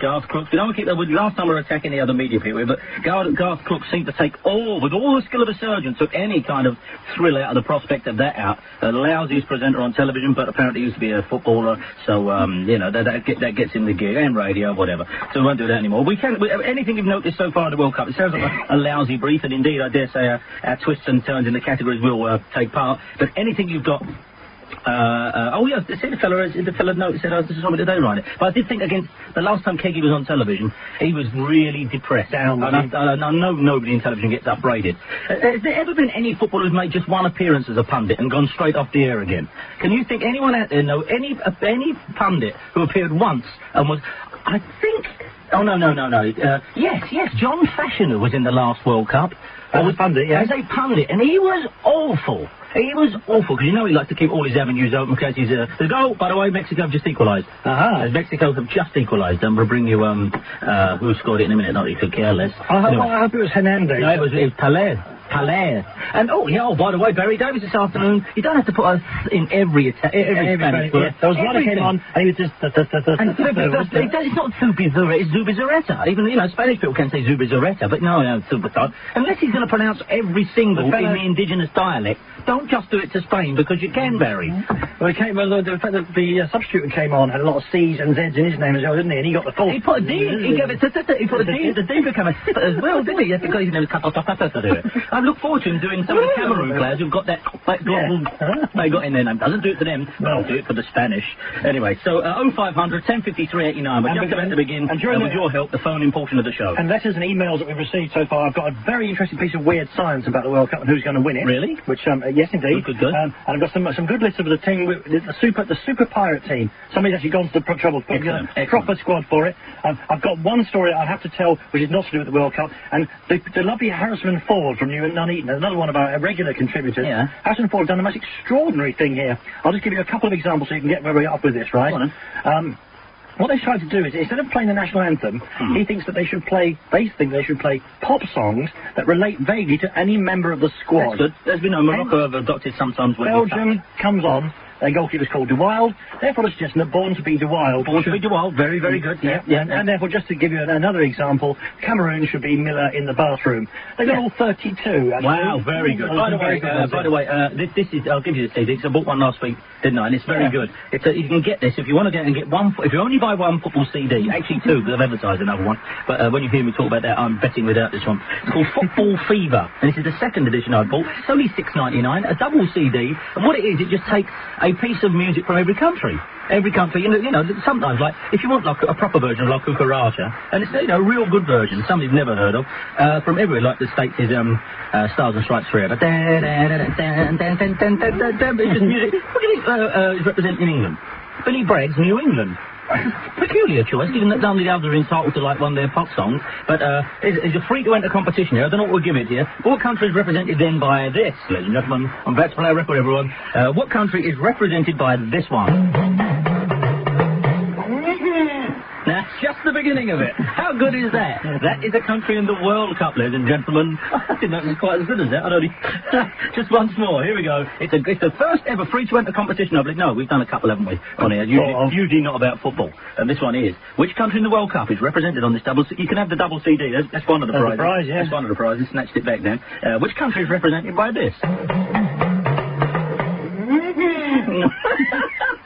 Garth Crooks. We don't keep that. Last time we were attacking the other media people, but Garth Crooks seemed to take with all the skill of a surgeon, took any kind of thrill out of the prospect of that out. The lousiest presenter on television, but apparently used to be a footballer, so, that gets him the gig, and radio, whatever. So we won't do that anymore. Anything you've noticed so far in the World Cup, it sounds like a lousy brief, and indeed, I dare say, our twists and turns in the categories will take part, but anything you've got... the fella noticed said, this is something today, right? But I did think against the last time Keggy was on television, he was really depressed. Down. I know nobody in television gets upbraided. Has there ever been any footballer who's made just one appearance as a pundit and gone straight off the air again? Can you think anyone out there know any pundit who appeared once and was, I think... Oh, no. Yes, John Fashioner was in the last World Cup. As a pundit, yeah. As a pundit, and he was awful. He was awful, because you know he likes to keep all his avenues open, because he's, the goal, by the way, Mexico have just equalised. Mexico have just equalised, and we'll bring you, who scored it in a minute, not that you could care less. I hope it was Hernandez. No, it was Pelé. And, by the way, Barry Davies this afternoon, you don't have to put us in every Spanish word. There was one that came on, and he was just... It's not Zubizarreta, it's Zubizarreta. Even, Spanish people can say Zubizarreta, but no, Zubizarreta. Unless he's going to pronounce every single in the indigenous dialect, don't just do it to Spain, because you can, Barry. Well, the fact that the substitute came on had a lot of C's and Z's in his name as well, didn't he? And he got the full... He put a D, he gave it he put a D, the D became a as well, didn't he? He had to go, his name was to do it. I look forward to him doing some of the Cameroon players who've got they got in their name. Doesn't do it for them, but do it for the Spanish. Anyway, so 0500 1053 89. We're just about to begin, and with your help, the phone-in portion of the show. And letters and emails that we've received so far, I've got a very interesting piece of weird science about the World Cup and who's going to win it. Really? Which, yes, indeed. Good. And I've got some good lists of the team, the super pirate team. Somebody's actually gone to the trouble to put together a proper squad for it. I've got one story I have to tell, which is not to do with the World Cup, and the lovely Harrison Ford from Nuneaton, another one of our regular contributors. Yeah. Harrison Ford done the most extraordinary thing here. I'll just give you a couple of examples so you can get where we are with this, right? Go on. What they tried to do is, instead of playing the national anthem, he thinks that they think they should play pop songs that relate vaguely to any member of the squad. That's good. There's been Morocco have adopted sometimes when Belgium comes on. Their goalkeeper's called De Wilde. Therefore, the suggestion that Born to be De Wilde. Born to be De Wilde. Very, very good. Yeah. And therefore, just to give you another example, Cameroon should be Miller in the bathroom. They got all 32. Actually. Wow, very good. By the way, this is. I'll give you the CD because I bought one last week, didn't I? And it's very good. You can get this if you want to get one. If you only buy one football CD, actually two, because I've advertised another one. But when you hear me talk about that, I'm betting without this one. It's called Football Fever, and this is the second edition I bought. It's only $6.99, a double CD, and what it is, it just takes a piece of music from every country. Every country, sometimes, like, if you want, like, a proper version of La Cucaracha, and it's, a real good version, some you've never heard of, from everywhere, like the States is, Stars and Stripes Forever. It's just music. What do you think is representing England? Billy Bragg's New England. Peculiar choice, given that none of the others are entitled to, like, one of their pop songs, but it's a free-to-enter competition here. I don't know what we'll give it here. What country is represented then by this, ladies and gentlemen? I'm about to play a record, everyone. What country is represented by this one? That's just the beginning of it. How good is that? That is a country in the World Cup, ladies and gentlemen. I didn't know it was quite as good as that. I'd only... Just once more. Here we go. It's the first ever free-to-enter competition, I believe. No, we've done a couple, haven't we, on here? Usually not about football. And this one is. Which country in the World Cup is represented on this double... You can have the double CD. That's one of the prizes. That's one of the prizes. Snatched it back now. Which country is represented by this?